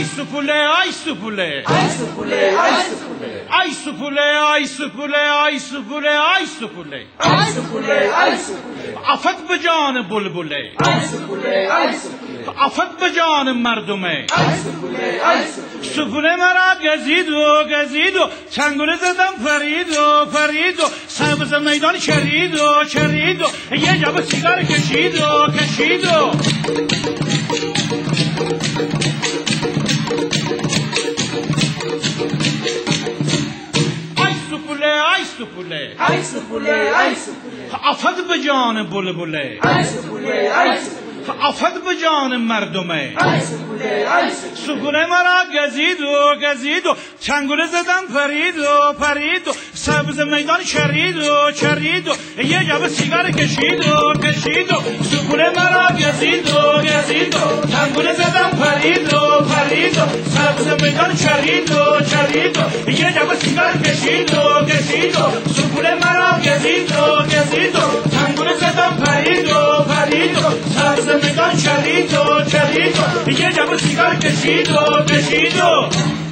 سپوله آی سپوله آی سپوله آی سپوله آی سپوله آی سپوله آی سپوله آی سپوله آی سپوله آی سپوله آفت به جان بلبله آی سپوله آی سپوله آفت به جان مردمه آی سپوله آی سپوله سپوله مرا گزید و چنگوله زدم فرید و سبز میدان چرید و یه جبه سیگار کشید و آی سپوله آی سپوله آی سپوله آفت به جان بلبله آی سپوله آی سپوله آفت به جان مردمه آی سپوله آی سپوله سپوله مرا گزید و چنگوله زدم فرید و سبز میدان چرید و یه جبه سیگار کشید و سپوله مرا گزید و چنگوله زدم فرید و سبز میدان چرید و یه جبه سیگار کشید و سپوله مرا گزید و چنگوله زدم فرید و سبز میدان چرید و یه جبه سیگار کشید و